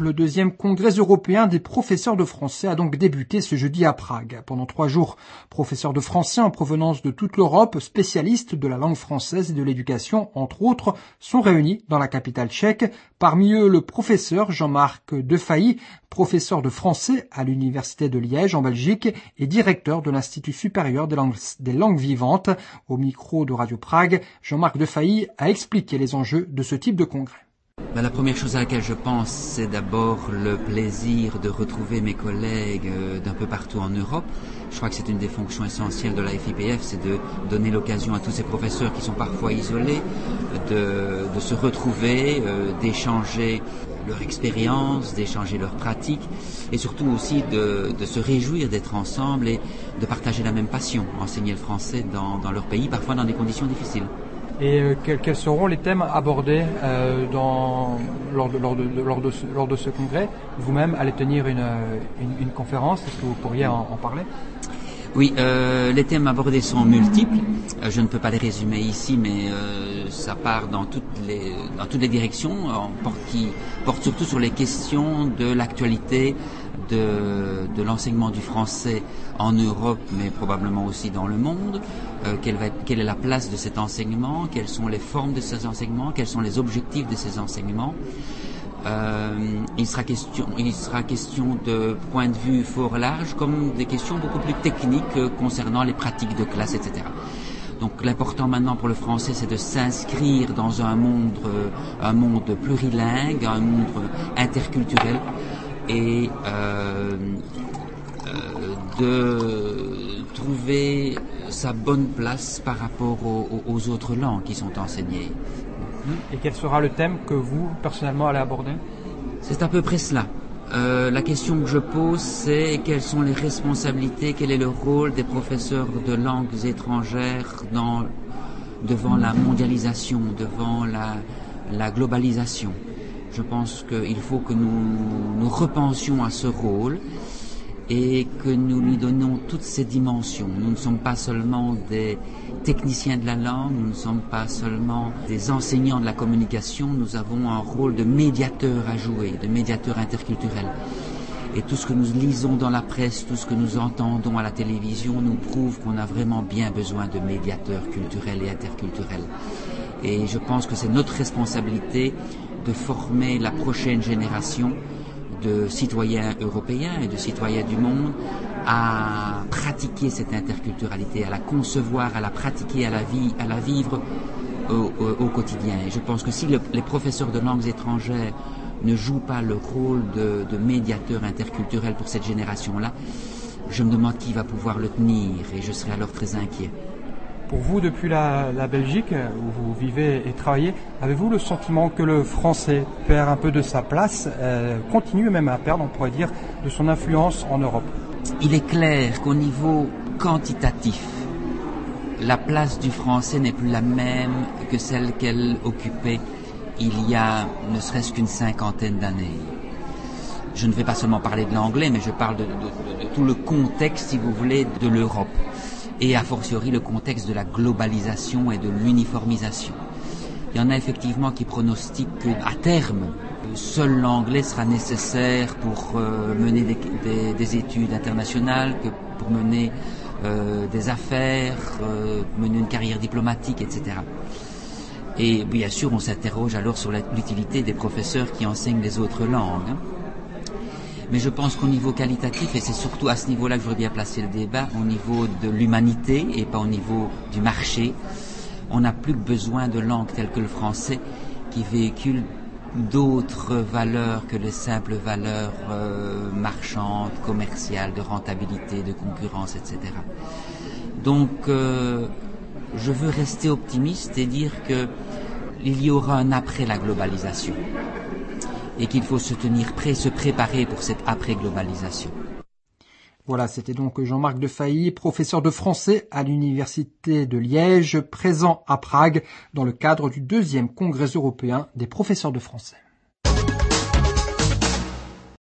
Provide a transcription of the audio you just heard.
Le deuxième congrès européen des professeurs de français a donc débuté ce jeudi à Prague. Pendant 3 jours, professeurs de français en provenance de toute l'Europe, spécialistes de la langue française et de l'éducation, entre autres, sont réunis dans la capitale tchèque. Parmi eux, le professeur Jean-Marc Defailly, professeur de français à l'Université de Liège en Belgique et directeur de l'Institut supérieur des langues vivantes. Au micro de Radio Prague, Jean-Marc Defailly a expliqué les enjeux de ce type de congrès. La première chose à laquelle je pense, c'est d'abord le plaisir de retrouver mes collègues d'un peu partout en Europe. Je crois que c'est une des fonctions essentielles de la FIPF, c'est de donner l'occasion à tous ces professeurs qui sont parfois isolés de se retrouver, d'échanger leur expérience, d'échanger leurs pratiques et surtout aussi de se réjouir d'être ensemble et de partager la même passion, enseigner le français dans leur pays, parfois dans des conditions difficiles. Et quels seront les thèmes abordés lors de ce congrès? Vous-même allez tenir une conférence, est-ce que vous pourriez en parler? Oui, les thèmes abordés sont multiples. Je ne peux pas les résumer ici, mais ça part dans toutes les directions, qui portent surtout sur les questions de l'actualité, de l'enseignement du français en Europe, mais probablement aussi dans le monde. Quelle est la place de cet enseignement? Quelles sont les formes de ces enseignements? Quels sont les objectifs de ces enseignements? Il sera question de points de vue fort larges, comme des questions beaucoup plus techniques concernant les pratiques de classe, etc. Donc l'important maintenant pour le français, c'est de s'inscrire dans un monde plurilingue, un monde interculturel, et de trouver sa bonne place par rapport aux autres langues qui sont enseignées. Et quel sera le thème que vous, personnellement, allez aborder? C'est à peu près cela. La question que je pose, c'est quelles sont les responsabilités, quel est le rôle des professeurs de langues étrangères devant la mondialisation, devant la globalisation. Je pense qu'il faut que nous repensions à ce rôle et que nous lui donnons toutes ses dimensions. Nous ne sommes pas seulement des techniciens de la langue, nous ne sommes pas seulement des enseignants de la communication, nous avons un rôle de médiateur à jouer, de médiateur interculturel. Et tout ce que nous lisons dans la presse, tout ce que nous entendons à la télévision nous prouve qu'on a vraiment bien besoin de médiateurs culturels et interculturels. Et je pense que c'est notre responsabilité de former la prochaine génération de citoyens européens et de citoyens du monde à pratiquer cette interculturalité, à la concevoir, à la pratiquer, à la vivre au quotidien. Et je pense que si les professeurs de langues étrangères ne jouent pas le rôle de médiateur interculturel pour cette génération-là, je me demande qui va pouvoir le tenir et je serai alors très inquiet. Pour vous, depuis la Belgique, où vous vivez et travaillez, avez-vous le sentiment que le français perd un peu de sa place, continue même à perdre, on pourrait dire, de son influence en Europe? Il est clair qu'au niveau quantitatif, la place du français n'est plus la même que celle qu'elle occupait il y a ne serait-ce qu'une 50aine d'années. Je ne vais pas seulement parler de l'anglais, mais je parle de tout le contexte, si vous voulez, de l'Europe. Et a fortiori le contexte de la globalisation et de l'uniformisation. Il y en a effectivement qui pronostiquent qu'à terme, seul l'anglais sera nécessaire pour mener des études internationales, que pour mener des affaires, mener une carrière diplomatique, etc. Et bien sûr, on s'interroge alors sur l'utilité des professeurs qui enseignent les autres langues. Mais je pense qu'au niveau qualitatif, et c'est surtout à ce niveau-là que je voudrais bien placer le débat, au niveau de l'humanité et pas au niveau du marché, on n'a plus besoin de langues telles que le français qui véhiculent d'autres valeurs que les simples valeurs marchandes, commerciales, de rentabilité, de concurrence, etc. Donc, je veux rester optimiste et dire qu'il y aura un après la globalisation. Et qu'il faut se tenir prêt, se préparer pour cette après-globalisation. Voilà, c'était donc Jean-Marc Defailly, professeur de français à l'Université de Liège, présent à Prague dans le cadre du 2e Congrès européen des professeurs de français.